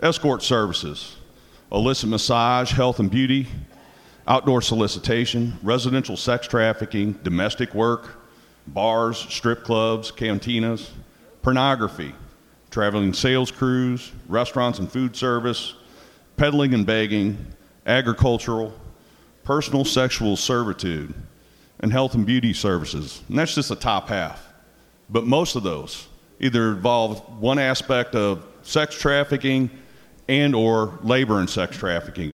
Escort services, illicit massage, health and beauty, outdoor solicitation, residential sex trafficking, domestic work, bars, strip clubs, cantinas, pornography, traveling sales crews, restaurants and food service, peddling and begging, agricultural, personal sexual servitude, and health and beauty services. And that's just the top half. But most of those either involve one aspect of sex trafficking and or labor and sex trafficking.